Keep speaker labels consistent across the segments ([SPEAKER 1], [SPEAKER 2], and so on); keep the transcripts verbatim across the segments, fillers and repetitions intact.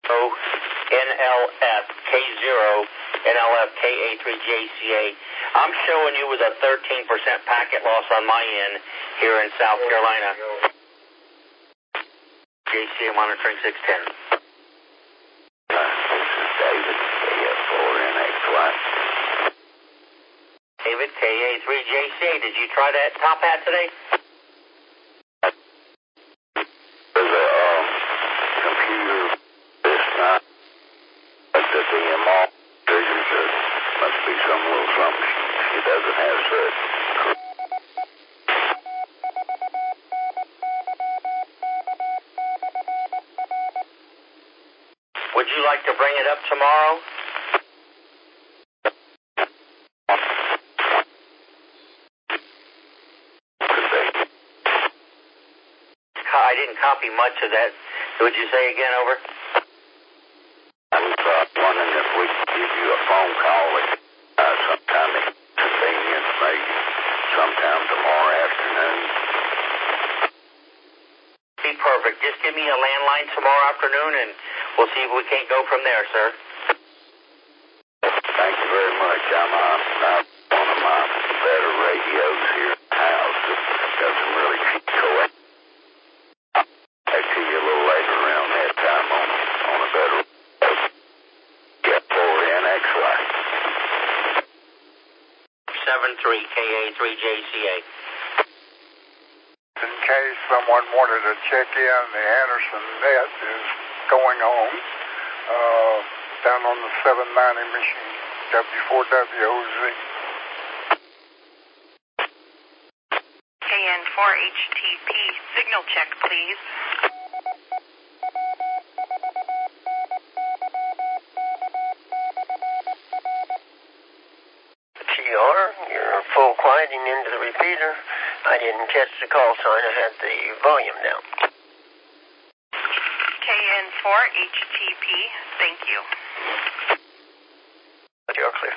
[SPEAKER 1] N L F K zero N L F K A three J C A. I'm showing you with a thirteen percent packet loss on my end here in South Carolina. J C A monitoring six ten. David, K A three J C A, did you try that top hat today?
[SPEAKER 2] There's a um, computer this night at the D M R. Figures there must be some little something she doesn't have set.
[SPEAKER 1] Would you like to bring it up tomorrow? I didn't copy much of that. Would you say again, over?
[SPEAKER 2] I was uh, wondering if we could give you a phone call at uh, sometime inconvenient, maybe sometime tomorrow afternoon.
[SPEAKER 1] Be perfect. Just give me a landline tomorrow afternoon, and we'll see if we can't go from there, sir.
[SPEAKER 2] Thank you very much. I'm on uh, one of my better radios here at the house. It's got some really cheap collect. I'll see you a little later around that time on, on a better Get four N X Y.
[SPEAKER 1] seven three K A three J C A.
[SPEAKER 3] In case someone wanted to check in, the Anderson net is going on uh, down on the seven ninety machine, W four W O Z.
[SPEAKER 4] K N four H T P, signal check, please.
[SPEAKER 5] T R, you're full quieting into the repeater. I didn't catch the call sign. I had the volume down.
[SPEAKER 4] K N four H T P, thank you.
[SPEAKER 5] You're clear.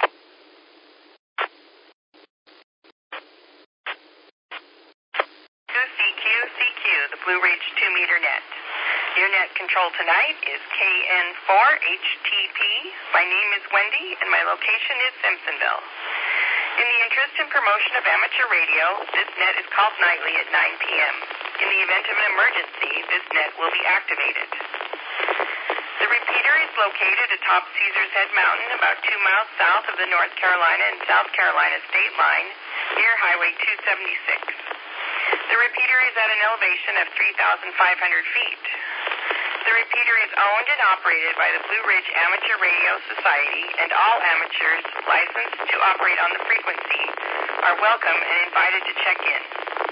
[SPEAKER 4] C Q, C Q, the Blue Ridge two meter net. Your net control tonight is K N four H T P. My name is Wendy, and my location is Simpsonville. In the interest and promotion of amateur radio, this net is called nightly at nine p m In the event of an emergency, this net will be activated. The repeater is located atop Caesars Head Mountain, about two miles south of the North Carolina and South Carolina state line, near Highway two seventy-six. The repeater is at an elevation of three thousand five hundred feet. The repeater is owned and operated by the Blue Ridge Amateur Radio Society, and all amateurs licensed to operate on the frequency are welcome and invited to check in.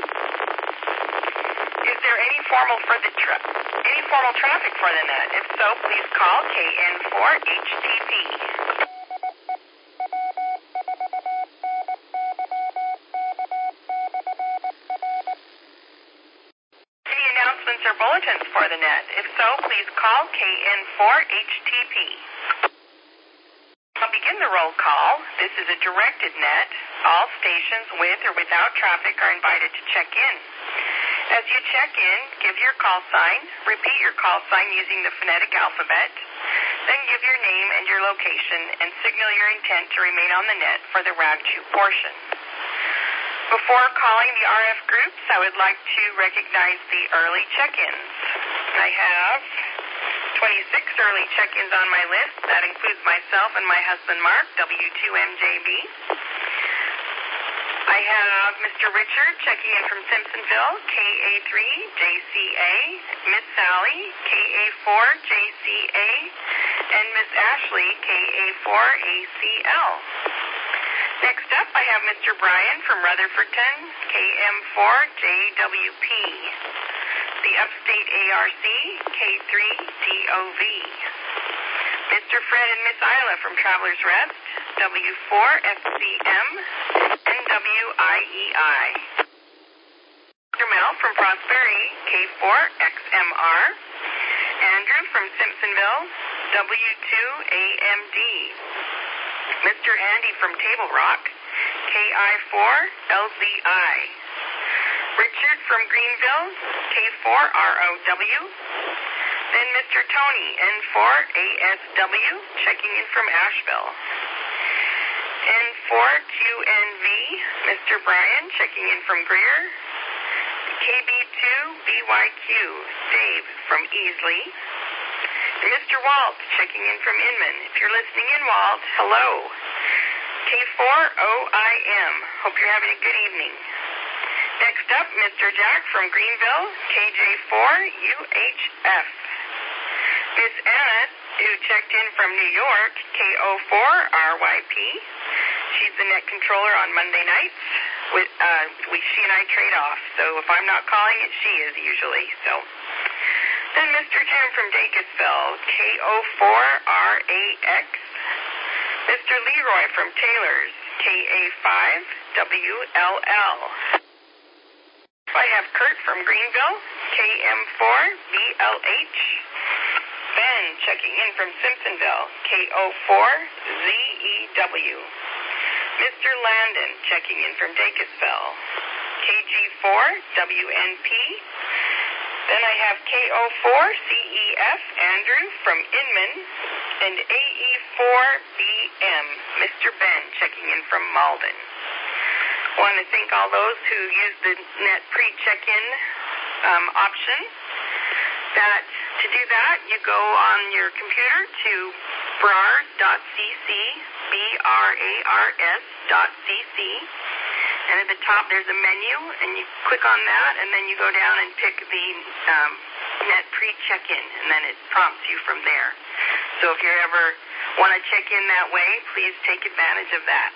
[SPEAKER 4] Is there any formal for the tra- any formal traffic for the net? If so, please call K N four H T P. Announcements or bulletins for the net? If so, please call K N four H T P. I'll begin the roll call. This is a directed net. All stations with or without traffic are invited to check in. As you check in, give your call sign, repeat your call sign using the phonetic alphabet, then give your name and your location, and signal your intent to remain on the net for the R A D two portion. Before calling the R F groups, I would like to recognize the early check-ins. I have twenty-six early check-ins on my list. That includes myself and my husband, Mark, W two M J B. I have Mister Richard checking in from Simpsonville, K A three J C A, Miss Sally, K A four J C A, and Miss Ashley, K A four A C L. Next up, I have Mister Brian from Rutherfordton, K M four J W P. The Upstate A R C, K three D O V. Mister Fred and Miss Isla from Travelers Rest, W four F C M, and W I E I. Mister Mel from Prosperity, K four X M R. Andrew from Simpsonville, W two A M D. Mister Andy from Table Rock, K I four L Z I. Richard from Greenville, K four R O W. Then Mister Tony, N four A S W, checking in from Asheville. N four Q N V, Mister Brian, checking in from Greer. K B two B Y Q, Dave from Easley. Mister Walt, checking in from Inman. If you're listening in, Walt, hello. K four O I M, hope you're having a good evening. Next up, Mister Jack from Greenville, K J four U H F. Miss Anna, who checked in from New York, K O four R Y P. She's the net controller on Monday nights. With, uh, we, she and I trade off, so if I'm not calling it, she is usually. So then Mister Jim from Dacusville, K O four R A X. Mister Leroy from Taylor's, K A five W L L. I have Kurt from Greenville, K M four B L H. Ben checking in from Simpsonville, K O four Z E W. Mister Landon checking in from Dacusville, K G four W N P. Then I have K O four C E F, Andrew from Inman, and A E four B M, Mister Ben checking in from Malden. I want to thank all those who use the net pre-check-in um, option. That to do that, you go on your computer to brars dot c c, B R A R S dot C C, and at the top there's a menu, and you click on that, and then you go down and pick the um, net pre-check-in, and then it prompts you from there. So if you ever want to check in that way, please take advantage of that.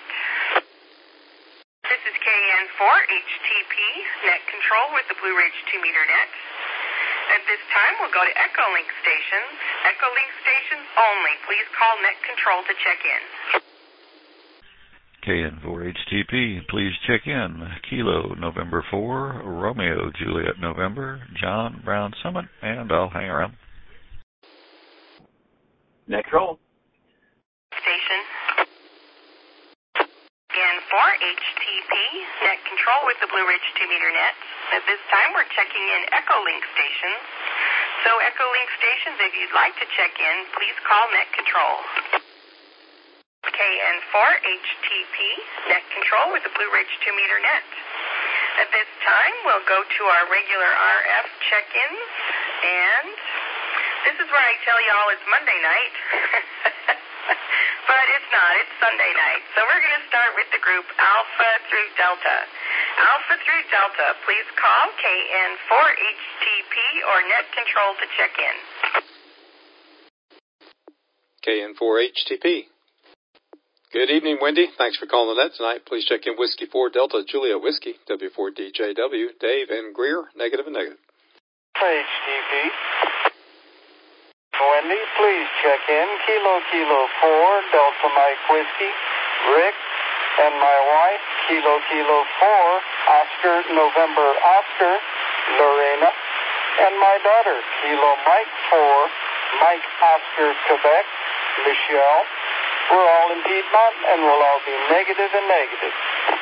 [SPEAKER 4] This is K N four H T P, net control with the Blue Ridge two meter net. At this time, we'll go to Echolink stations. Echolink stations only. Please call net control to check in.
[SPEAKER 6] K N four H T P, please check in. Kilo, November four, Romeo, Juliet, November, John, Brown, Summit, and I'll hang around.
[SPEAKER 7] Net control.
[SPEAKER 4] Station. K N four H T P, net control with the Blue Ridge two meter net. At this time, we're checking in Echolink stations. So Echolink stations, if you'd like to check in, please call net control. K N four H T P, net control with the Blue Ridge two meter net. At this time, we'll go to our regular R F check-ins, and this is where I tell you all it's Monday night. But it's not, it's Sunday night. So we're going to start with the group Alpha through Delta. Alpha through Delta, please call K N four H T P or net control to check in.
[SPEAKER 8] K N four H T P. Good evening, Wendy. Thanks for calling the net tonight. Please check in Whiskey four Delta Julia Whiskey, W four D J W, Dave and Greer, negative and negative.
[SPEAKER 9] H T P. Wendy, please check in Kilo Kilo four Delta Mike Whiskey, Rick, and my wife, Kilo Kilo four Oscar November Oscar, Lorena, and my daughter, Kilo Mike four Mike Oscar Quebec, Michelle. We're all in Piedmont, and we'll all be negative and negative.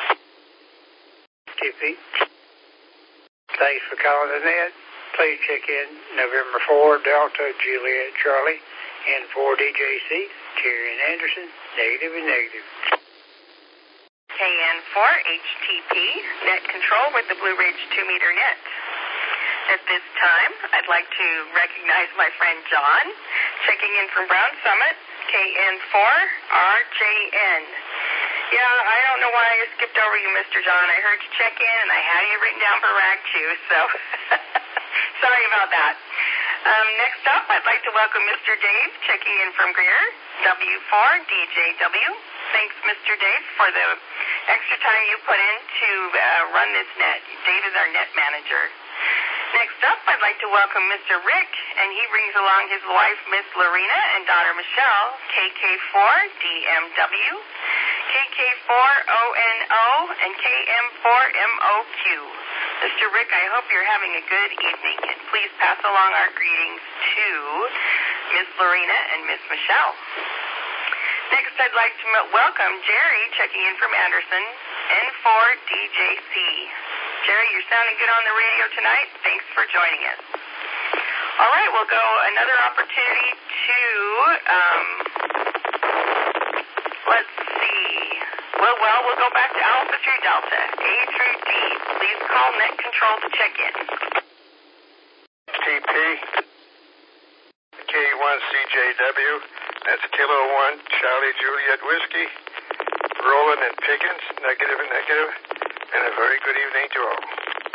[SPEAKER 7] T P. Thanks for calling the net. Please check in November four, Delta, Juliet, Charlie, N four D J C, Terry and Anderson, negative and negative.
[SPEAKER 4] K N four H T P, net control with the Blue Ridge two meter net. At this time, I'd like to recognize my friend John, checking in from Brown Summit, K N four R J N. Yeah, I don't know why I skipped over you, Mister John. I heard you check in, and I had you written down for Rag two, so sorry about that. Um, next up, I'd like to welcome Mister Dave, checking in from Greer, W four D J W. Thanks, Mister Dave, for the extra time you put in to uh, run this net. Dave is our net manager. Next up, I'd like to welcome Mister Rick, and he brings along his wife, Miss Lorena, and daughter Michelle, K K four D M W, K K four O N O, and K M four M O Q. Mister Rick, I hope you're having a good evening, and please pass along our greetings to Miss Lorena and Miss Michelle. Next, I'd like to welcome Jerry, checking in from Anderson, N four D J C. Jerry, you're sounding good on the radio tonight. Thanks for joining us. All right, we'll go another opportunity to, um, let's see. Well, well, we'll go back to Alpha through Delta, A through D. Please call Net Control to check in.
[SPEAKER 2] T P, K one C J W, that's Kilo one, Charlie Juliet Whiskey, Roland and Pickens, negative and negative, and a very good evening to all.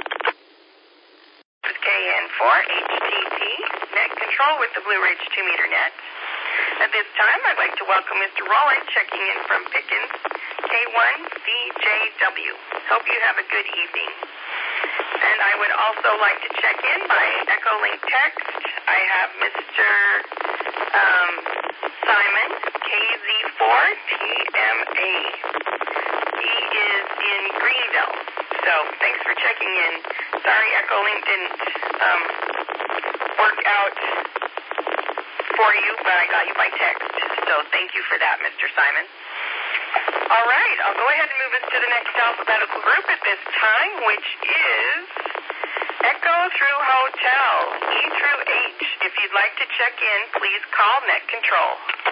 [SPEAKER 4] This is K N four H T P, Net Control with the Blue Ridge two meter net. At this time, I'd like to welcome Mister Roland checking in from Pickens, K one C J W. Hope you have a good evening. And I would also like to check in by Echolink text. I have Mister Um, Simon, K Z four T M A. He is in Greenville. So thanks for checking in. Sorry Echolink didn't um, work out for you, but I got you by text. So thank you for that, Mister Simon. All right, I'll go ahead and move us to the next alphabetical group at this time, which is Echo through Hotel, E through H. If you'd like to check in, please call Net Control.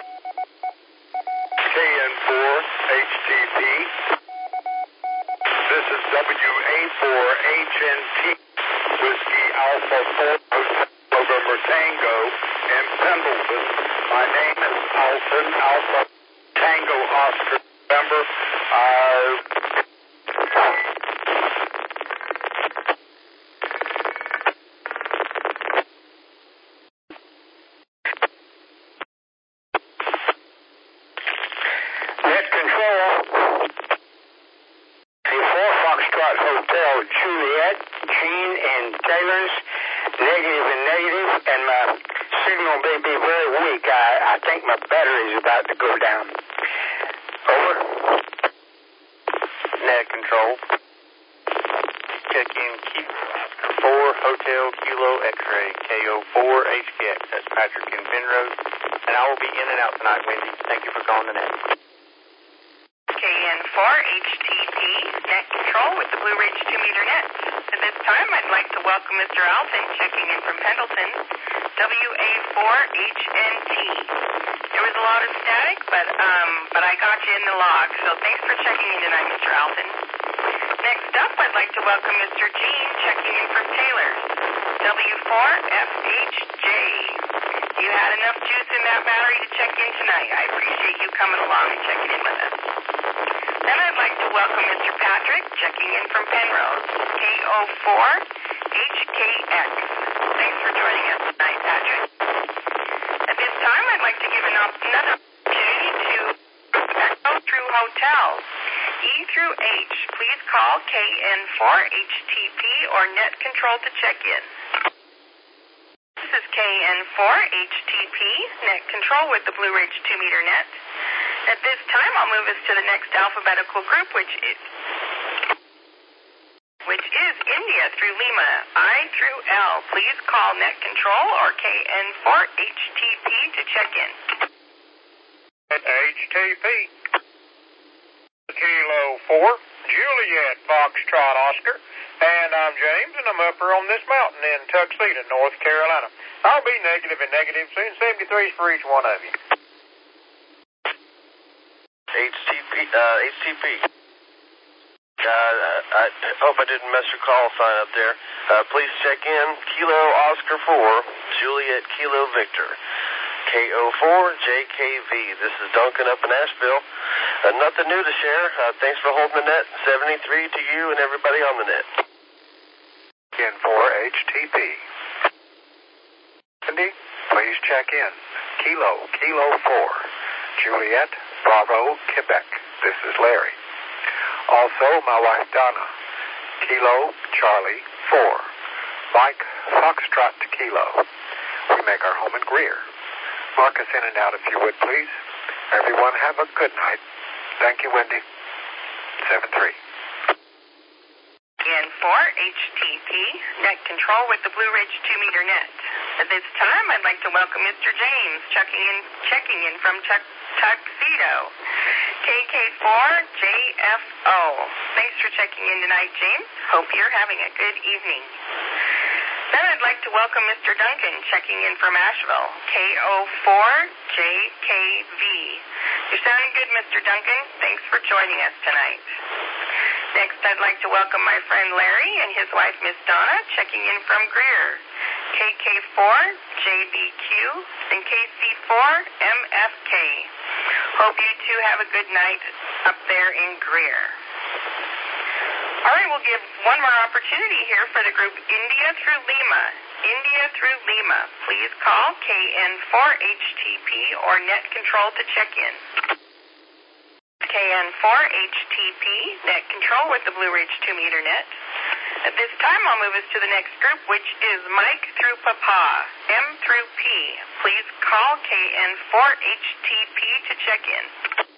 [SPEAKER 2] K N four H T P, this is W A four H N T, Whiskey Alpha four November Tango in Pendleton. My name is Alton Alpha Tango Oscar November. Uh, Net Control, before Foxtrot Hotel, Juliet, Jean, and Taylor's, negative and negative, and my signal may be very weak. I, I think my battery is about to go down. Over. Net Control. Check in Kilo Oscar four Hotel Kilo X-Ray K O four H K X. That's Patrick and Penrose. And I will be in and out tonight, Wendy. Thank you for calling the net.
[SPEAKER 4] K N four H T P, Net Control with the Blue Ridge two meter net. At this time, I'd like to welcome Mister Alton checking in from Pendleton, W A four H N T. There was a lot of static, but um, but I got you in the log, so thanks for checking in tonight, Mister Alton. Next up, I'd like to welcome Mister Gene checking in from Taylor's, W four F H J. You had enough juice in that battery to check in tonight. I appreciate you coming along and checking in with us. Then I'd like to welcome Mister Patrick checking in from Penrose, K O four H K X. Thanks for joining us tonight, Patrick. At this time, I'd like to give an op- another opportunity to Echo through Hotel, E through H. Please call K N four H T P or Net Control to check in. This is K N four H T P, Net Control with the Blue Ridge two meter net. At this time, I'll move us to the next alphabetical group, which is which is India through Lima, I through L. Please call Net Control or K N four H T P to check in.
[SPEAKER 3] H T P. Kilo four, Juliet Foxtrot Oscar, and I'm James, and I'm up here on this mountain in Tuxedo, North Carolina. I'll be negative and negative soon, seventy-threes for each one of you.
[SPEAKER 2] H T P, uh, H T P. Uh, I hope I didn't mess your call sign up there. Uh, please check in. Kilo Oscar four, Juliet Kilo Victor. K O four J K V. This is Duncan up in Asheville. Uh, nothing new to share. Uh, thanks for holding the net. seventy-three to you and everybody on the net.
[SPEAKER 3] N four H T P. Cindy, please check in. Kilo, Kilo four, Juliet, Bravo, Quebec. This is Larry. Also, my wife Donna. Kilo, Charlie, four. Mike, Foxtrot to Kilo. We make our home in Greer. Mark us in and out if you would, please. Everyone have a good night. Thank you, Wendy. seven three.
[SPEAKER 4] N four H T P, Net Control with the Blue Ridge two meter net. At this time, I'd like to welcome Mister James checking in, checking in from Tuc- Tuxedo, K K four J F O. Thanks for checking in tonight, James. Hope you're having a good evening. Then I'd like to welcome Mister Duncan, checking in from Asheville, K O four J K V. You're sounding good, Mister Duncan. Thanks for joining us tonight. Next, I'd like to welcome my friend Larry and his wife, Miss Donna, checking in from Greer, K K four J B Q and K C four M F K. Hope you two have a good night up there in Greer. All right, we'll give one more opportunity here for the group India through Lima. India through Lima. Please call K N four H T P or Net Control to check in. K N four H T P, Net Control with the Blue Ridge two meter net. At this time, I'll move us to the next group, which is Mike through Papa, M through P. Please call K N four H T P to check in.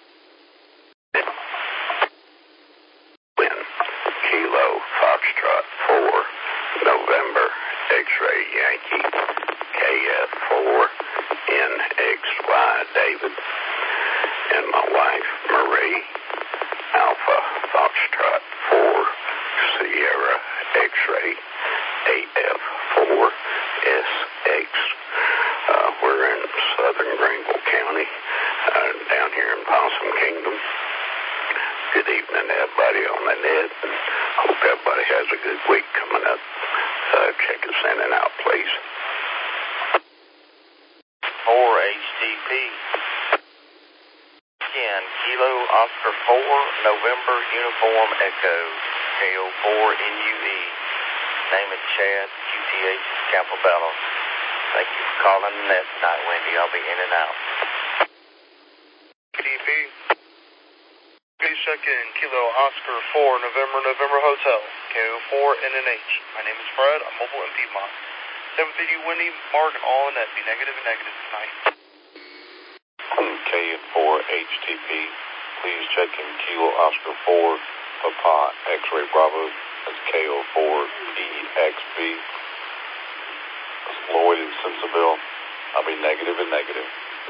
[SPEAKER 2] Kilo Foxtrot four, November X-Ray Yankee, K F four, N X Y David, and my wife Marie, Alpha Foxtrot four, Sierra X-Ray, A F four, S X. Uh, we're in southern Greenville County, uh, down here in Possum Kingdom. Good evening to everybody on the net, and hope everybody has a good week coming up. Uh, check us in and out, please.
[SPEAKER 1] four H T P. Again, Kilo Oscar four, November Uniform Echo, K O four N U E. Name is Chad, Q T H is Campobello. Thank you for calling the net tonight, Wendy. I'll be in and out.
[SPEAKER 10] T P. Please check in Kilo Oscar four, November, November Hotel, K O four N N H. My name is Fred. I'm mobile in Piedmont. seven fifty Windy, Mark, and all in that. Be negative and negative tonight.
[SPEAKER 11] K N four H T P. Please check in Kilo Oscar four, Papa, X-Ray Bravo. That's K O four E X B. That's Lloyd in Simpsonville. I'll be negative and negative.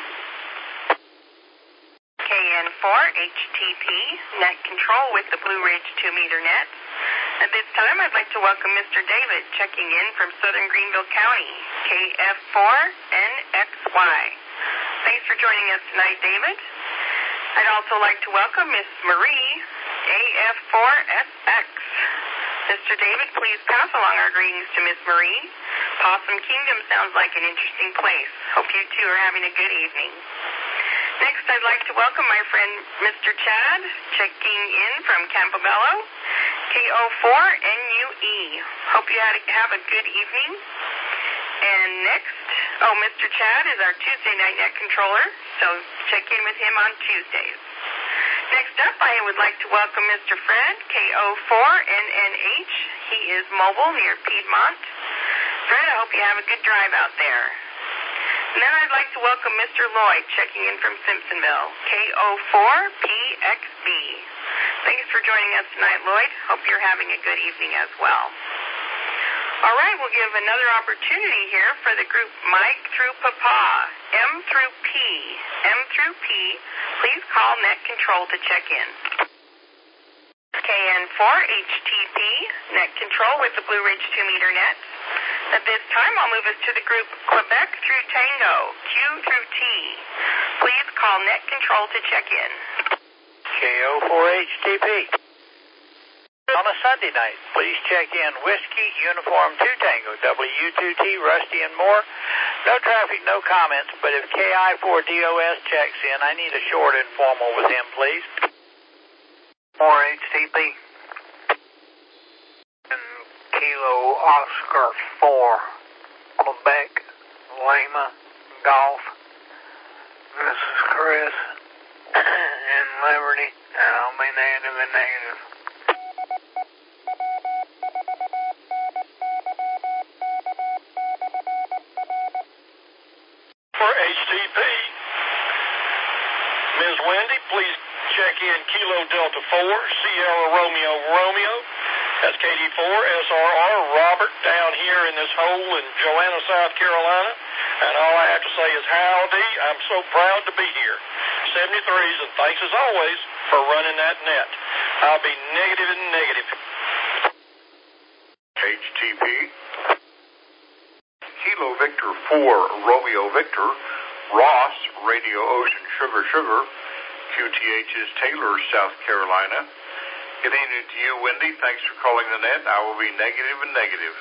[SPEAKER 4] K N four H T P, Net Control with the Blue Ridge two meter net. At this time, I'd like to welcome Mister David, checking in from southern Greenville County, K F four N X Y. Thanks for joining us tonight, David. I'd also like to welcome Miss Marie, A F four S X. Mister David, please pass along our greetings to Miss Marie. Possum Kingdom sounds like an interesting place. Hope you two are having a good evening. Next, I'd like to welcome my friend Mister Chad, checking in from Campobello, K O four N U E. Hope you had a, have a good evening. And next, oh, Mister Chad is our Tuesday night net controller, so check in with him on Tuesdays. Next up, I would like to welcome Mister Fred, K O four N N H. He is mobile near Piedmont. Fred, I hope you have a good drive out there. And then I'd like to welcome Mister Lloyd, checking in from Simpsonville, K O four P X B. Thanks for joining us tonight, Lloyd. Hope you're having a good evening as well. All right, we'll give another opportunity here for the group Mike through Papa, M through P. M through P, please call Net Control to check in. K N four H T P, Net Control with the Blue Ridge two meter net. At this time, I'll move us to the group Quebec through Tango, Q through T. Please call Net Control to check in.
[SPEAKER 7] K O four H T P. On a Sunday night, please check in Whiskey Uniform two Tango, W two T, Rusty and Moore. No traffic, no comments, but if K I four D O S checks in, I need a short informal with him, please. four H T P. Kilo Oscar four, Quebec, Lima, Golf. This is Chris in Liberty, and I'll be negative and negative.
[SPEAKER 12] For H T P, Miz Wendy, please check in Kilo Delta four, Sierra Romeo Romeo. That's K D four S R R, Robert, down here in this hole in Joanna, South Carolina. And all I have to say is howdy. I'm so proud to be here. seventy-threes, and thanks as always for running that net. I'll be negative and negative.
[SPEAKER 2] H T P.
[SPEAKER 13] Kilo Victor four, Romeo Victor, Ross, Radio Ocean Sugar Sugar, Q T H is Taylor, South Carolina. Good evening to you, Wendy. Thanks for calling the net. I will be negative and negative.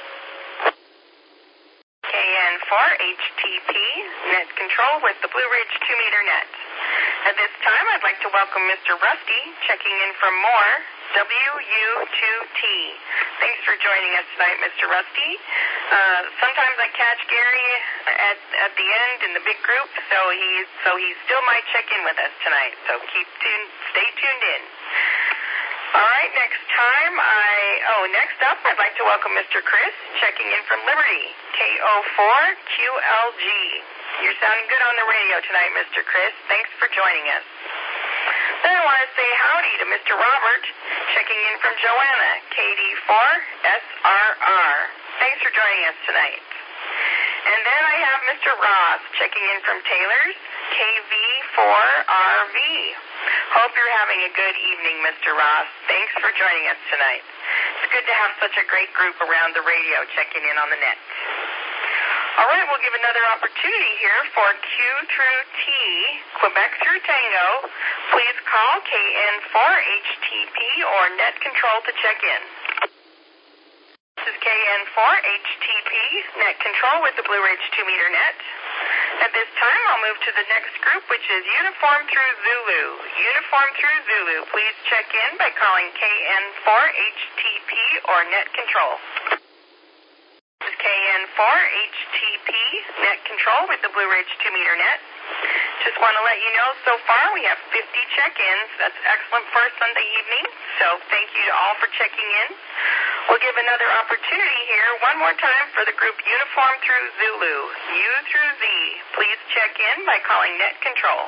[SPEAKER 4] K N four H T P, net control with the Blue Ridge two meter net. At this time, I'd like to welcome Mister Rusty, checking in from Moore, W U two T. Thanks for joining us tonight, Mister Rusty. Uh, sometimes I catch Gary at at the end in the big group, so he's so he still might check in with us tonight. So keep tuned, stay tuned in. All right, next time I oh next up I'd like to welcome Mister Chris, checking in from Liberty, K O four Q L G. You're sounding good on the radio tonight, Mister Chris. Thanks for joining us. Then I want to say howdy to Mister Robert, checking in from Joanna, K D four S R R. Thanks for joining us tonight. And then I have Mister Ross, checking in from Taylor's, K V four R V. Hope you're having a good evening, Mister Ross. Thanks for joining us tonight. It's good to have such a great group around the radio checking in on the net. All right, we'll give another opportunity here for Q through T, Quebec through Tango. Please call K N four H T P or net control to check in. This is K N four H T P, net control with the Blue Ridge two meter net. At this time, I'll move to the next group, which is Uniform through Zulu. Uniform through Zulu, please check in by calling K N four H T P or net control. This is K N four H T P, net control with the Blue Ridge two meter net. Just want to let you know, so far we have fifty check-ins. That's excellent for a Sunday evening, so thank you to all for checking in. We'll give another opportunity here one more time for the group Uniform through Zulu, U through Z. Please check in by calling net control.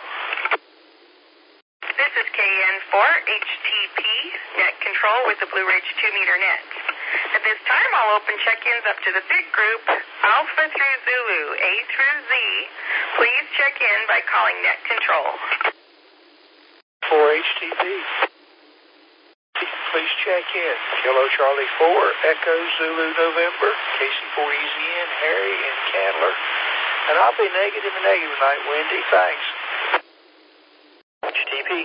[SPEAKER 4] This is K N four H T P, net control with the Blue Ridge two meter net. At this time, I'll open check-ins up to the big group, Alpha through Zulu, A through Z. Please check in by calling net control.
[SPEAKER 7] four H T P. Please check in. Kilo Charlie four, Echo Zulu November, K C four E Z N, Harry, and Candler. And I'll be negative and negative tonight, Wendy. Thanks.
[SPEAKER 14] H T P.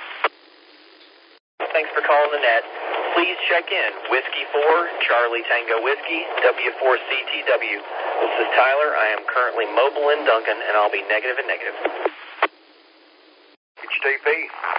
[SPEAKER 14] Thanks for calling the net. Please check in. Whiskey four, Charlie Tango Whiskey, W four C T W. This is Tyler. I am currently mobile in Duncan, and I'll be negative and negative.
[SPEAKER 3] H T P.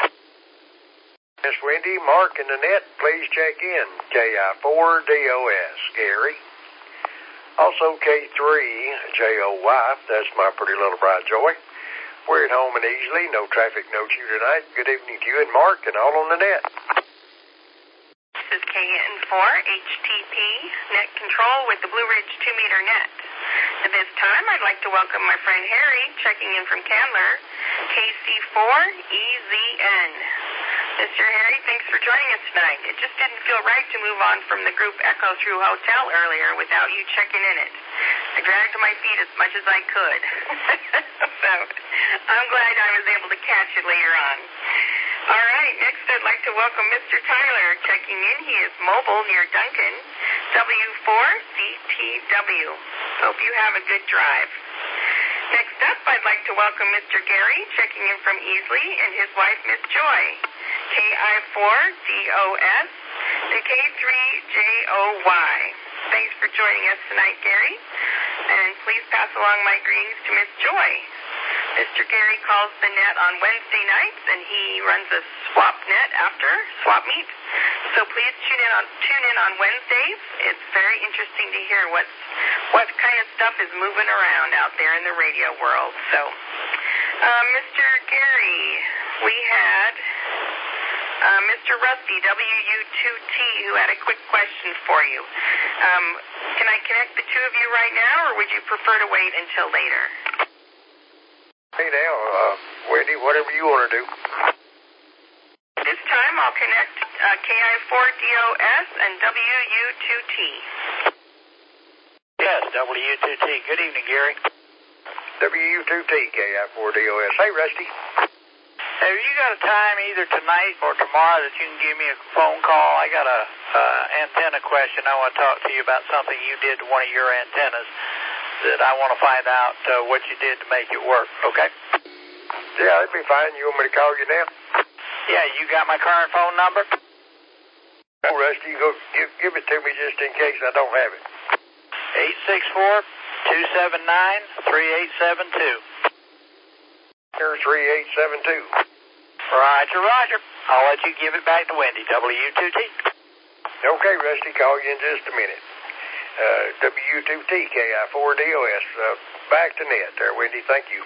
[SPEAKER 3] Miss Wendy, Mark in the net, please check in. K I four D O S, Gary. Also K three J O Y, that's my pretty little bride Joy. We're at home and easily, no traffic, no chew tonight. Good evening to you and Mark and all on the net.
[SPEAKER 4] This is K N four H T P, net control with the Blue Ridge two meter net. At this time, I'd like to welcome my friend Harry, checking in from Candler, K C four E Z N. Mister Harry, thanks for joining us tonight. It just didn't feel right to move on from the group Echo Through Hotel earlier without you checking in it. I dragged my feet as much as I could. So I'm glad I was able to catch it later on. All right, next I'd like to welcome Mister Tyler, checking in. He is mobile near Duncan, W four C T W. Hope you have a good drive. Next up, I'd like to welcome Mister Gary, checking in from Easley, and his wife, Miss Joy, K I four D O S to K three J O Y. Thanks for joining us tonight, Gary, and please pass along my greetings to Miss Joy. Mister Gary calls the net on Wednesday nights, and he runs a swap net after swap meet. So please tune in on tune in on Wednesdays. It's very interesting to hear what's what kind of stuff is moving around out there in the radio world. So, uh, Mister Gary, we had uh, Mister Rusty, W U two T, who had a quick question for you. Um, can I connect the two of you right now, or would you prefer to wait until later?
[SPEAKER 3] Hey now, uh, Wendy, whatever you want to do.
[SPEAKER 4] This time I'll connect uh, K I four D O S and W U two T.
[SPEAKER 7] Yes, W U two T. Good evening, Gary.
[SPEAKER 3] W U two T, K I four D O S. Hey, Rusty.
[SPEAKER 7] Have you got a time either tonight or tomorrow that you can give me a phone call? I got a uh, antenna question. I want to talk to you about something you did to one of your antennas. that I want to find out uh, what you did to make it work, okay?
[SPEAKER 3] Yeah, that'd be fine. You want me to call you now?
[SPEAKER 7] Yeah, you got my current phone number?
[SPEAKER 3] Oh, Rusty, go give, give it to me just in case I don't have it.
[SPEAKER 7] eight six four, two seven nine, three eight seven two.
[SPEAKER 3] three eight seven two.
[SPEAKER 7] Roger, roger. I'll let you give it back to Wendy, W two T.
[SPEAKER 3] Okay, Rusty, call you in just a minute. Uh, W two T, K I four D O S. Uh, back to net there, Wendy. Thank you.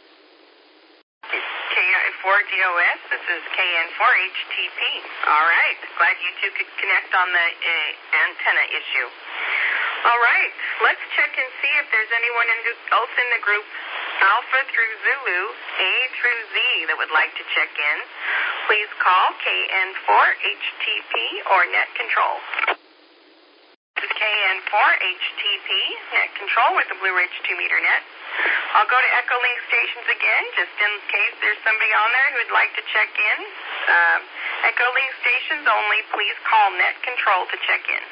[SPEAKER 4] K I four D O S, this is K N four H T P. All right. Glad you two could connect on the uh, antenna issue. All right. Let's check and see if there's anyone in, else in the group, Alpha through Zulu, A through Z, that would like to check in. Please call K N four H T P or Net Control. This is K N four H T P, Net Control with the Blue Ridge two meter net. I'll go to Echolink stations again, just in case there's somebody on there who would like to check in. Um, Echolink stations only, please call Net Control to check in.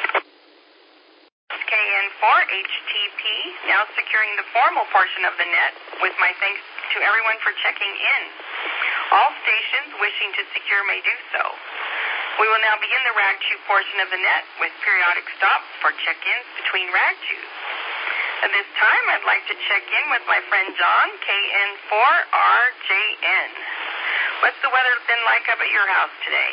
[SPEAKER 4] K N four H T P, now securing the formal portion of the net, with my thanks to everyone for checking in. All stations wishing to secure may do so. We will now begin the rag two portion of the net with periodic stops for check-ins between rag twos. At this time, I'd like to check in with my friend John, K N four R J N. What's the weather been like up at your house today?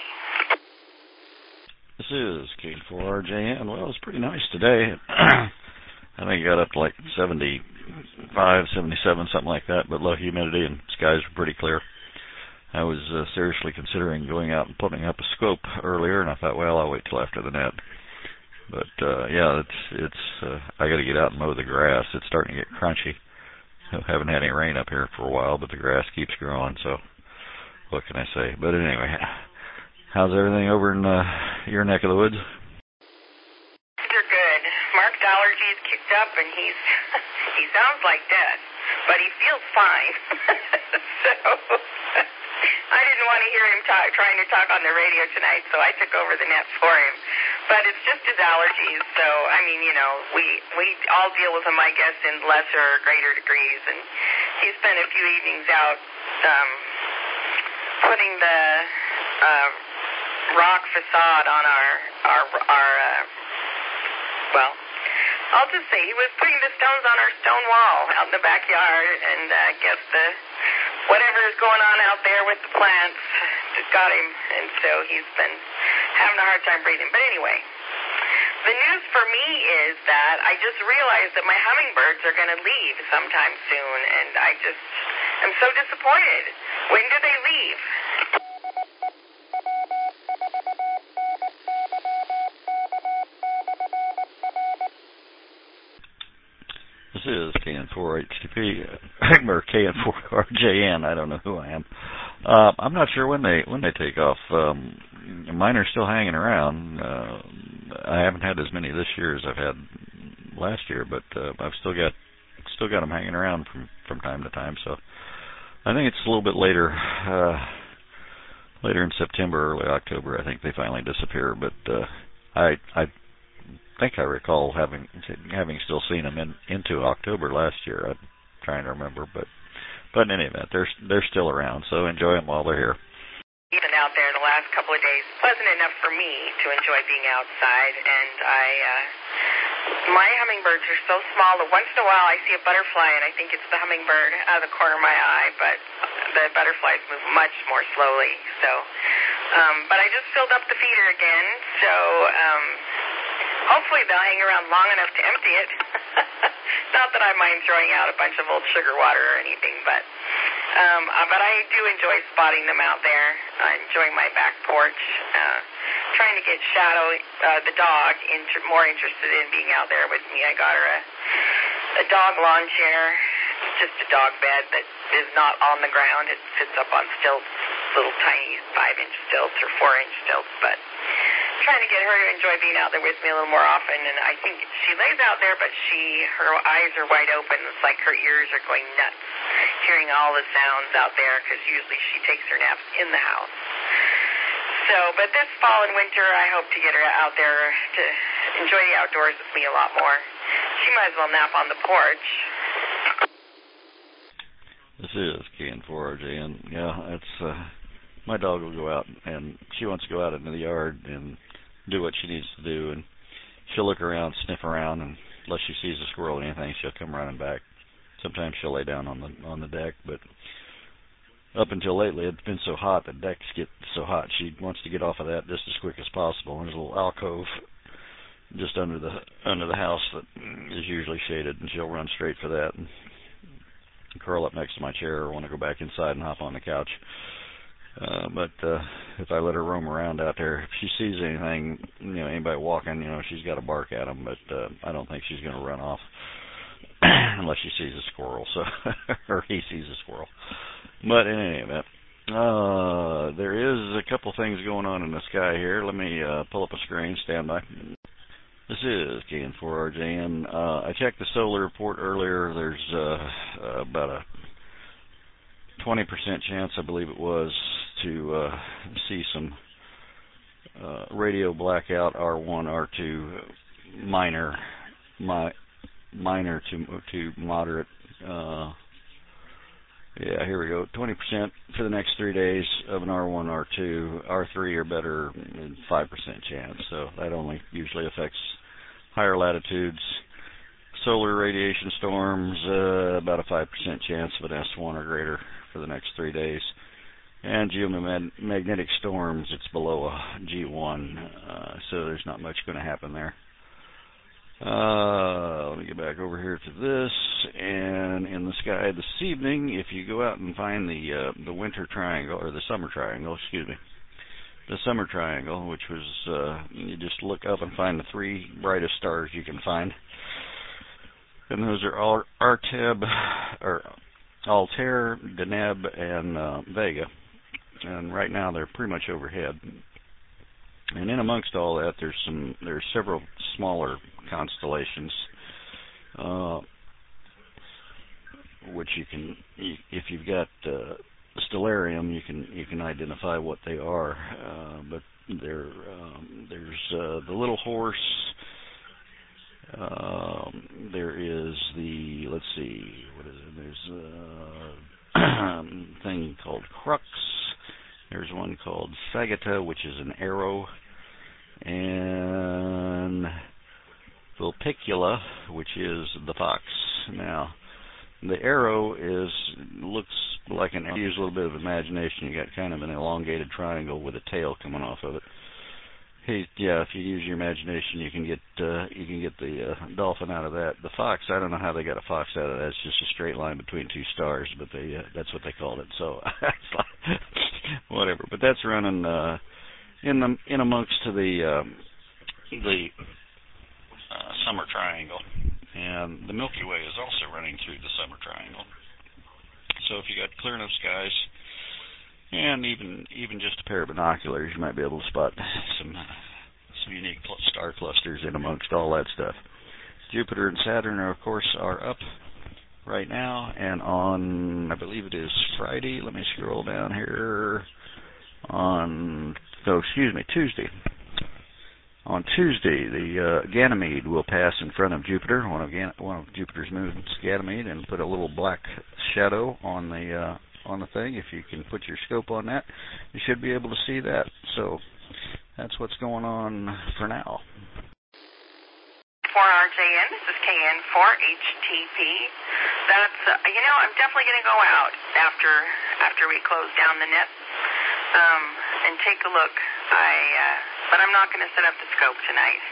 [SPEAKER 6] This is K N four R J N. Well, it's pretty nice today. I think it got up to like seventy-five, seventy-seven, something like that, but low humidity and skies were pretty clear. I was uh, seriously considering going out and putting up a scope earlier, and I thought, well, I'll wait till after the net. But uh, yeah, it's it's. Uh, I got to get out and mow the grass. It's starting to get crunchy. I haven't had any rain up here for a while, but the grass keeps growing. So what can I say? But anyway, how's everything over in uh, your neck of the woods?
[SPEAKER 4] They're good. Mark's allergies kicked up, and he's he sounds like death, but he feels fine. So I didn't want to hear him talk, trying to talk on the radio tonight, so I took over the net for him. But it's just his allergies, so, I mean, you know, we, we all deal with them, I guess, in lesser or greater degrees. And he spent a few evenings out um, putting the uh, rock facade on our, our, our uh, well, I'll just say he was putting the stones on our stone wall out in the backyard, and I uh, guess the whatever is going on out there with the plants just got him, and so he's been having a hard time breathing. But anyway, the news for me is that I just realized that my hummingbirds are going to leave sometime soon, and I just am so disappointed. When do they leave?
[SPEAKER 6] This is K N four H T P, or K N four R J N. I don't know who I am. Uh, I'm not sure when they when they take off. Um, mine are still hanging around. Uh, I haven't had as many this year as I've had last year, but uh, I've still got still got them hanging around from from time to time. So I think it's a little bit later, uh, later in September, early October. I think they finally disappear. But uh, I I. I think I recall having having still seen them in, into October last year. I'm trying to remember, but but in any event, they're they're still around. So enjoy them while they're here.
[SPEAKER 4] Even out there the last couple of days, pleasant enough for me to enjoy being outside. And I, uh, my hummingbirds are so small that once in a while I see a butterfly, and I think it's the hummingbird out of the corner of my eye. But the butterflies move much more slowly. So, um, but I just filled up the feeder again. So. Um, Hopefully they'll hang around long enough to empty it. Not that I mind throwing out a bunch of old sugar water or anything, but um, uh, but I do enjoy spotting them out there. I enjoy my back porch, uh, trying to get Shadow, uh, the dog, inter- more interested in being out there with me. I got her a, a dog lawn chair, just a dog bed that is not on the ground. It sits up on stilts, little tiny five-inch stilts or four-inch stilts, but trying to get her to enjoy being out there with me a little more often. And I think she lays out there, but she her eyes are wide open. It's like her ears are going nuts, hearing all the sounds out there, because usually she takes her naps in the house. So, but this fall and winter, I hope to get her out there to enjoy the outdoors with me a lot more. She might as well nap on the porch.
[SPEAKER 6] This is K N four R J, and yeah, it's uh, my dog will go out, and she wants to go out into the yard and do what she needs to do, and she'll look around, sniff around, and unless she sees a squirrel or anything, she'll come running back. Sometimes she'll lay down on the on the deck, but up until lately, it's been so hot, the decks get so hot, she wants to get off of that just as quick as possible. And there's a little alcove just under the under the house that is usually shaded, and she'll run straight for that and curl up next to my chair or want to go back inside and hop on the couch. Uh, but uh, if I let her roam around out there, if she sees anything, you know, anybody walking, you know, she's got to bark at them. But uh, I don't think she's going to run off unless she sees a squirrel, so or he sees a squirrel. But in any event, uh, there is a couple things going on in the sky here. Let me uh, pull up a screen. Stand by. This is K N four R J, and uh, I checked the solar report earlier. There's uh, uh, about a twenty percent chance, I believe it was, to uh, see some uh, radio blackout, R one, R two, minor, mi- minor to to moderate. Uh, yeah, here we go. twenty percent for the next three days of an R one, R two, R three or better, five percent chance. So that only usually affects higher latitudes. Solar radiation storms, uh, about a five percent chance of an S one or greater for the next three days. And geomagnetic storms, it's below a G one, uh, so there's not much going to happen there. Uh, let me get back over here to this. And in the sky this evening, if you go out and find the uh, the winter triangle, or the summer triangle, excuse me, the summer triangle, which was, uh, you just look up and find the three brightest stars you can find. And those are Arteb, or Altair, Deneb, and uh, Vega. And right now they're pretty much overhead. And in amongst all that, there's some there's several smaller constellations, uh, which you can, if you've got uh, Stellarium, you can you can identify what they are. Uh, but there um, there's uh, the Little Horse. Um, there is the, let's see, what is it? There's a thing called Crux. There's one called Sagitta, which is an arrow, and Vulpicula, which is the fox. Now, the arrow is looks like an, use a little bit of imagination. You got kind of an elongated triangle with a tail coming off of it. Hey, yeah, if you use your imagination, you can get uh, you can get the uh, dolphin out of that. The fox, I don't know how they got a fox out of that. It's just a straight line between two stars, but they uh, that's what they called it. So it's like, whatever. But that's running uh, in the in amongst to the um, the uh, summer triangle, and the Milky Way is also running through the summer triangle. So if you got clear enough skies, and even even just a pair of binoculars, you might be able to spot some uh, some unique star clusters in amongst all that stuff. Jupiter and Saturn, are, of course, are up right now, and on, I believe it is Friday. Let me scroll down here. On, oh, excuse me, Tuesday. On Tuesday, the uh, Ganymede will pass in front of Jupiter, one of Gan- one of Jupiter's moons, Ganymede, and put a little black shadow on the uh, on the thing. If you can put your scope on that, you should be able to see that. So that's what's going on for now.
[SPEAKER 4] four R J N, this is K N four H T P. That's, uh, you know, I'm definitely going to go out after after we close down the net um, and take a look. I, uh, but I'm not going to set up the scope tonight.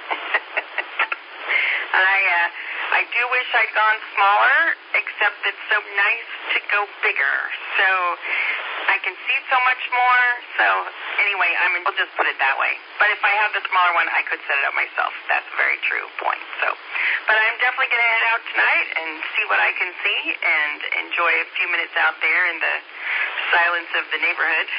[SPEAKER 4] I, uh, I do wish I'd gone smaller, except it's so nice to go bigger. So I can see so much more. So anyway, I mean, we'll just put it that way. But if I had the smaller one, I could set it up myself. That's a very true point. So, but I'm definitely going to head out tonight and see what I can see and enjoy a few minutes out there in the silence of the neighborhood.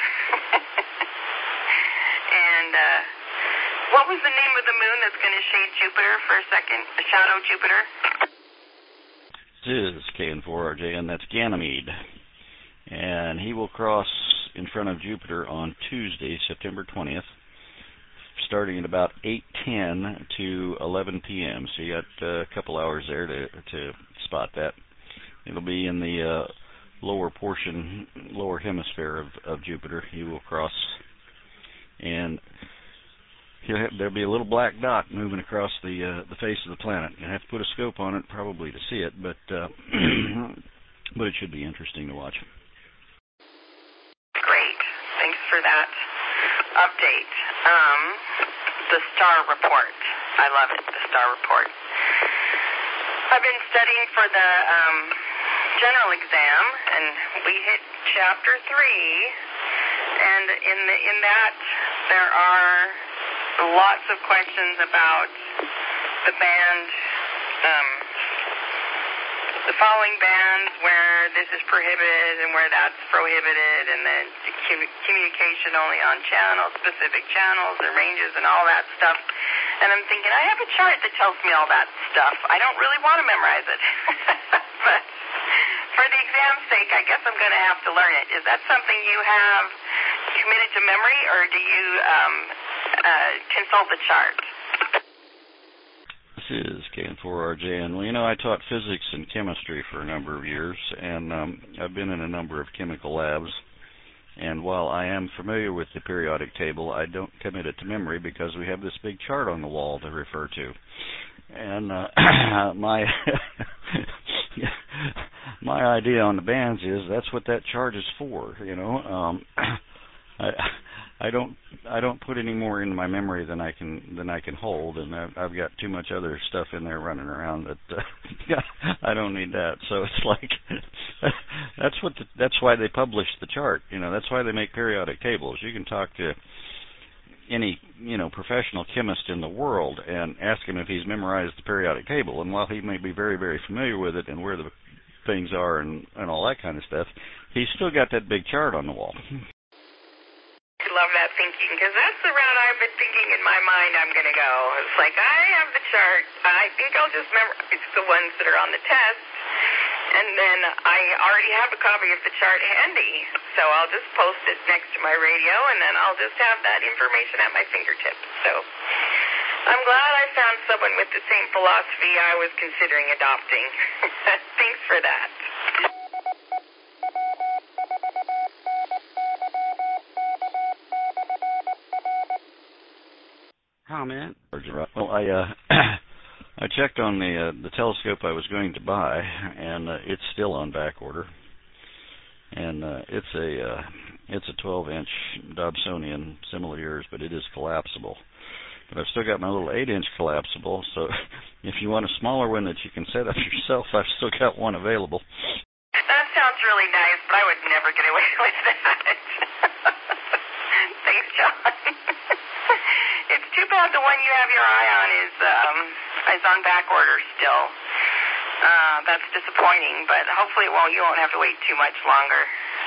[SPEAKER 4] And uh, what was the name of the moon that's going to shade Jupiter for a second? A shadow Jupiter?
[SPEAKER 6] This is K N four R J, and that's Ganymede. And he will cross in front of Jupiter on Tuesday, September twentieth, starting at about eight ten to eleven p.m. So you got uh, a couple hours there to to spot that. It'll be in the uh, lower portion, lower hemisphere of, of Jupiter. He will cross, and he'll have, there'll be a little black dot moving across the uh, the face of the planet. You have to put a scope on it probably to see it, but uh, but it should be interesting to watch.
[SPEAKER 4] Great, thanks for that update. Um, the star report. I love it, the star report. I've been studying for the um, general exam, and we hit chapter three, and in the, in that there are lots of questions about the band, um, the following bands where this is prohibited and where that's prohibited, and then communication only on channels, specific channels and ranges and all that stuff. And I'm thinking, I have a chart that tells me all that stuff. I don't really want to memorize it. But for the exam's sake, I guess I'm going to have to learn it. Is that something you have committed to memory, or do you um, uh, consult the chart?
[SPEAKER 6] This is K N four R J N. Well, you know, I taught physics and chemistry for a number of years, and um, I've been in a number of chemical labs. And while I am familiar with the periodic table, I don't commit it to memory because we have this big chart on the wall to refer to. And uh, my my idea on the bands is that's what that chart is for. You know, um, I I don't I don't put any more into my memory than I can than I can hold, and I've, I've got too much other stuff in there running around that uh, I don't need that. So it's like that's what the, that's why they publish the chart. You know, that's why they make periodic tables. You can talk to any you know professional chemist in the world and ask him if he's memorized the periodic table, and while he may be very very familiar with it and where the things are and and all that kind of stuff, he's still got that big chart on the wall.
[SPEAKER 4] I love that thinking, because that's the route I've been thinking in my mind I'm going to go. It's like, I have the chart. I think I'll just memorize the ones that are on the test, and then I already have a copy of the chart handy, so I'll just post it next to my radio, and then I'll just have that information at my fingertips. So I'm glad I found someone with the same philosophy I was considering adopting. Thanks for that.
[SPEAKER 6] Comment. Well, I uh, I checked on the uh, the telescope I was going to buy, and uh, it's still on back order. And uh, it's a uh, it's a twelve inch Dobsonian, similar to yours, but it is collapsible. But I've still got my little eight inch collapsible. So if you want a smaller one that you can set up yourself, I've still got one available.
[SPEAKER 4] That sounds really nice, but I would never get away with that. Thanks, John. It's too bad the one you have your eye on is um, is on back order still. Uh, that's disappointing, but hopefully it won't. You won't have to wait too much longer.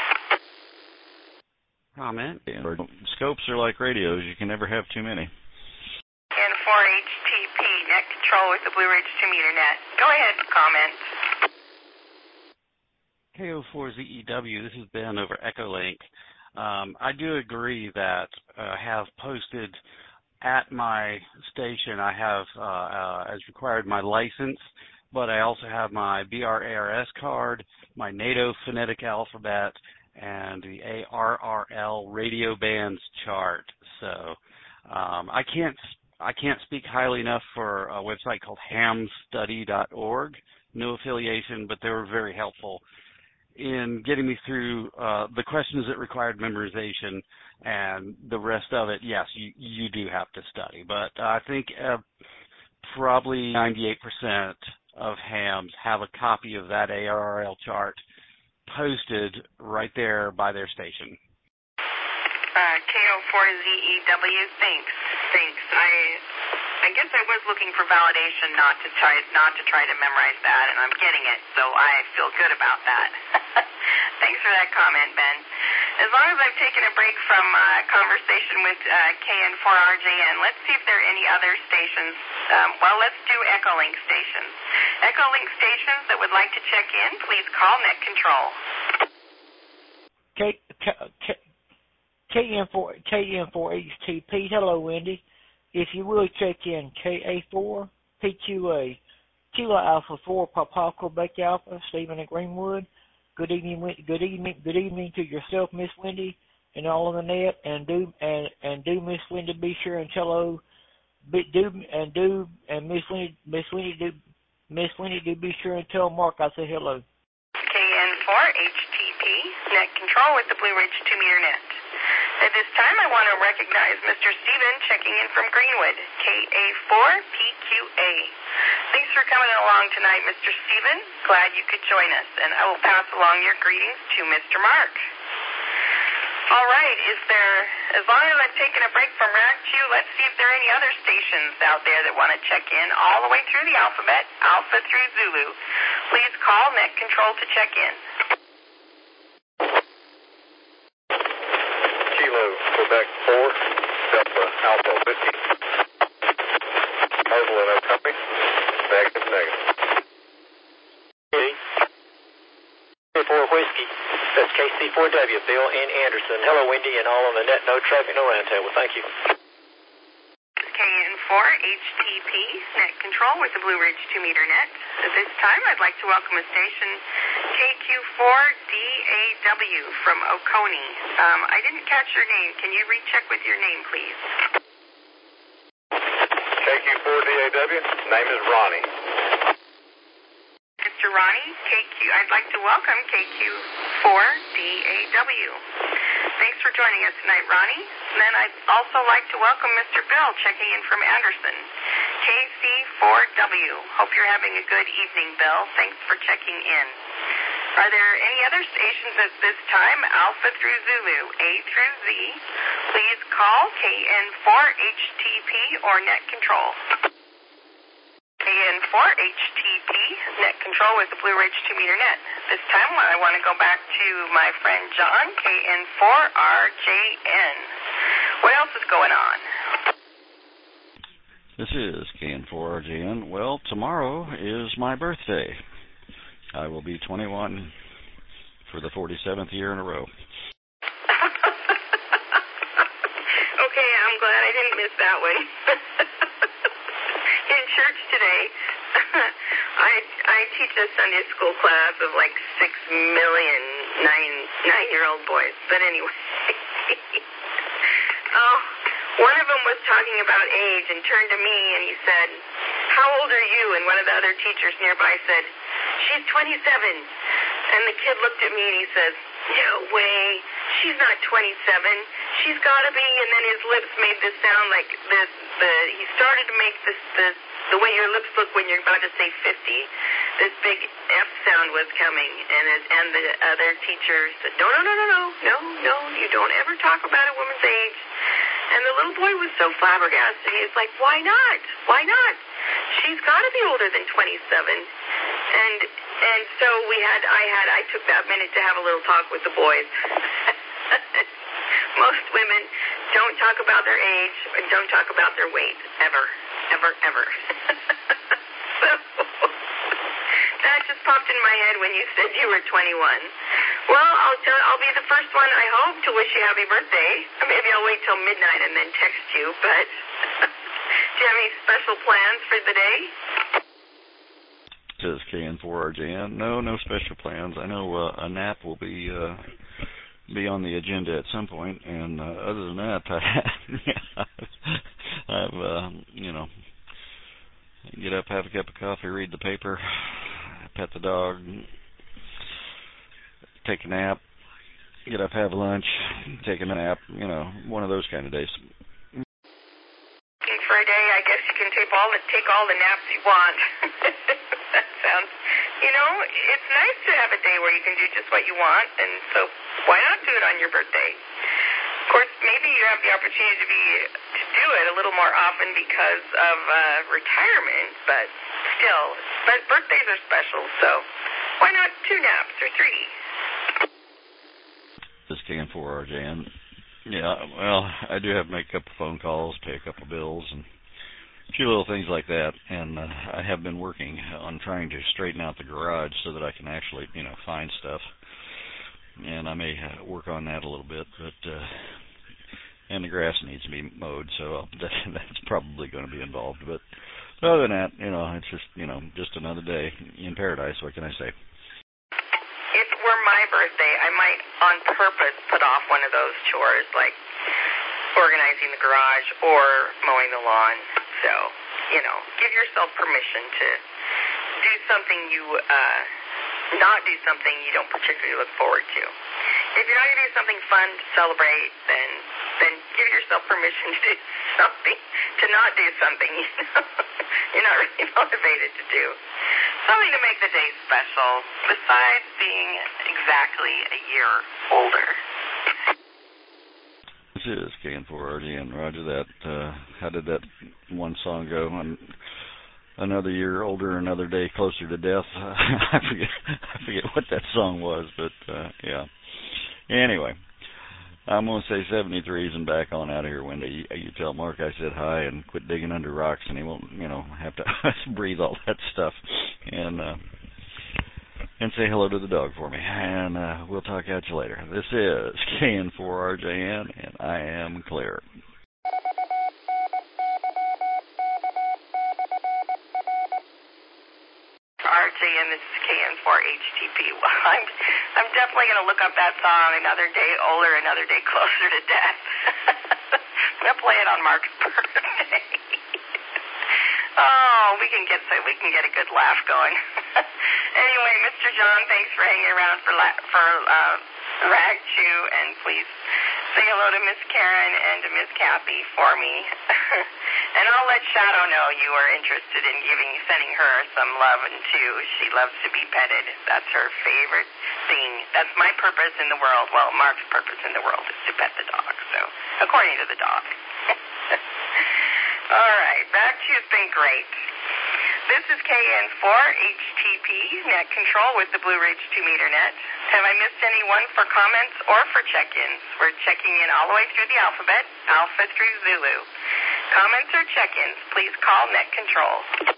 [SPEAKER 6] Comment. Scopes are like radios. You can never have too many.
[SPEAKER 4] K N four H T P, net control with the Blue Ridge two meter net. Go ahead, comment.
[SPEAKER 15] K O four Z E W, this is Ben over Echolink. Um, I do agree that I uh, have posted at my station, I have, uh, uh, as required, my license, but I also have my B R A R S card, my NATO phonetic alphabet, and the A R R L radio bands chart. So um, I can't I can't speak highly enough for a website called ham study dot org. No affiliation, but they were very helpful in getting me through uh, the questions that required memorization, and the rest of it, yes, you, you do have to study. But I think uh, probably ninety-eight percent of hams have a copy of that A R R L chart posted right there by their station.
[SPEAKER 4] Uh, K O four Z E W, thanks. Thanks. I I guess I was looking for validation not to try not to try to memorize that, and I'm getting it, so I feel good about that. Thanks for that comment, Ben. As long as I've taken a break from uh, conversation with uh, K N four R J N, let's see if there are any other stations. Um, well, let's do Echolink stations. Echolink stations that would like to check in, please call net control.
[SPEAKER 16] K K K K N four K N four H T P. Hello, Wendy. if you will, check in K A four P Q A, Kilo Alpha four, Papa Quebec Alpha, Stephen at Greenwood. Good evening, good evening, good evening to yourself, Miss Wendy, and all on the net. And do and and do Miss Wendy be sure and tell hello. Be, do and do and Miss Wendy, Miss Wendy do Miss Wendy do be sure and tell Mark I say hello.
[SPEAKER 4] K N four H T P, net control with the Blue Ridge two meter net. At this time, I want to recognize Mister Stephen checking in from Greenwood, K A four P Q A. Thanks for coming along tonight, Mister Stephen. Glad you could join us, and I will pass along your greetings to Mister Mark. All right, is there, as long as I've taken a break from Rack two, let's see if there are any other stations out there that want to check in all the way through the alphabet, Alpha through Zulu. Please call net control to check in.
[SPEAKER 11] Kilo, Quebec four, Delta Alpha Whiskey. Mobile and Company, negative, negative.
[SPEAKER 5] K four Whiskey, that's K C four W, Bill N. Anderson. Hello, Wendy, and all on the net, no traffic, no land table. Thank you.
[SPEAKER 4] K N four H T P, net control with the Blue Ridge two meter net. At this time, I'd like to welcome a station K Q four D A W from Oconee. Um, I didn't catch your name. Can you recheck with your name, please?
[SPEAKER 11] K Q four D A W, name is Ronnie.
[SPEAKER 4] Mister Ronnie, K Q, I'd like to welcome K Q four D A W. Thanks for joining us tonight, Ronnie. And then I'd also like to welcome Mister Bill checking in from Anderson, K C four W. Hope you're having a good evening, Bill. Thanks for checking in. Are there any other stations at this time, Alpha through Zulu, A through Z? Please call K N four H T P or net control. K N four H T P, net control with the Blue Ridge two meter net. This time I want to go back to my friend John, K N four R J N. What else is going on?
[SPEAKER 6] This is K N four R J N. Well, tomorrow is my birthday. I will be twenty-one for the forty-seventh year in a row.
[SPEAKER 4] Okay, I'm glad I didn't miss that one. In church today, I I teach a Sunday school class of like six million nine nine year old boys. But anyway, oh, one of them was talking about age and turned to me and he said, "How old are you?" And one of the other teachers nearby said, "She's twenty-seven." And the kid looked at me and he says, "No way, she's not twenty-seven. She's got to be." And then his lips made this sound like this. The he started to make this the the way your lips look when you're about to say fifty. This big F sound was coming, and it, and the other teacher said, "No, no, no, no, no, no, no. You don't ever talk about a woman's age." And the little boy was so flabbergasted. He was like, "Why not? Why not? She's got to be older than twenty-seven." And and so we had, I had, I took that minute to have a little talk with the boys. Most women don't talk about their age and don't talk about their weight ever, ever, ever. So that just popped in my head when you said you were twenty-one. Well, I'll tell, I'll be the first one, I hope, to wish you happy birthday. Maybe I'll wait till midnight and then text you. But do you have any special plans for the day?
[SPEAKER 6] Says K N four R J N. No, no special plans. I know uh, a nap will be uh, be on the agenda at some point, and uh, other than that, I, I've uh, you know, get up, have a cup of coffee, read the paper, pet the dog, take a nap, get up, have lunch, take a nap. You know, one of those kind of days.
[SPEAKER 4] For a day, I guess you can take all the take all the naps you want. That sounds, you know, it's nice to have a day where you can do just what you want, and so why not do it on your birthday? Of course, maybe you have the opportunity to be to do it a little more often because of uh, retirement, but still, but birthdays are special, so why not two naps or three?
[SPEAKER 6] This is K N four R J N. Yeah, well, I do have to make a couple phone calls, pay a couple bills, and a few little things like that. And uh, I have been working on trying to straighten out the garage so that I can actually, you know, find stuff. And I may uh, work on that a little bit. But uh, and the grass needs to be mowed, so that, that's probably going to be involved. But other than that, you know, it's just, you know, just another day in paradise. What can I say?
[SPEAKER 4] If it were my birthday, I might on purpose put off one of those chores, like organizing the garage or mowing the lawn. So, you know, give yourself permission to do something you, uh, not do something you don't particularly look forward to. If you're not going to do something fun to celebrate, then then give yourself permission to do something, to not do something you know, you're not really motivated to do. Something to make the day special, besides being exactly a year older.
[SPEAKER 6] This is K N four R G N. Roger that. Uh, how did that one song go? I'm another year older, another day closer to death. I forget I forget what that song was, but uh, yeah. Anyway, I'm going to say seventy-threes and back on out of here, Wendy. You, you tell Mark I said hi and quit digging under rocks, and he won't, you know, have to breathe all that stuff. And uh, and say hello to the dog for me. And uh, we'll talk at you later. This is K N four R J N, and I am clear.
[SPEAKER 4] R J N, this is K N four H T P. Well, I'm, I'm definitely going to look up that song, Another Day Older, Another Day Closer to Death. I'm going to play it on Mark's birthday. Oh, we can get so we can get a good laugh going. Anyway, Mister John, thanks for hanging around for la- for uh, Rag Chew, and please say hello to Miss Karen and to Miss Kathy for me. And I'll let Shadow know you are interested in giving, sending her some love, and too. She loves to be petted. That's her favorite thing. That's my purpose in the world. Well, Mark's purpose in the world is to pet the dog, so, according to the dog. All right, back to You've Been Great. This is K N four H T P, Net Control with the Blue Ridge two meter net. Have I missed anyone for comments or for check-ins? We're checking in all the way through the alphabet, Alpha through Zulu. Comments or check-ins, please call Net Control.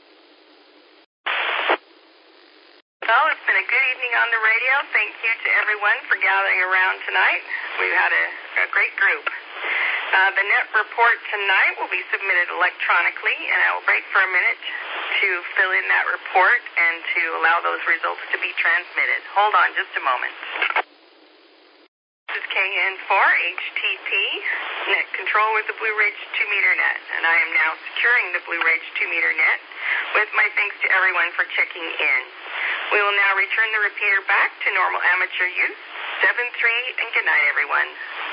[SPEAKER 4] Well, it's been a good evening on the radio. Thank you to everyone for gathering around tonight. We've had a, a great group. Uh, the net report tonight will be submitted electronically, and I will break for a minute to fill in that report and to allow those results to be transmitted. Hold on just a moment. This is K N four H T P, Net Control with the Blue Ridge two meter net, and I am now securing the Blue Ridge two meter net with my thanks to everyone for checking in. We will now return the repeater back to normal amateur use. seven three, and good night, everyone.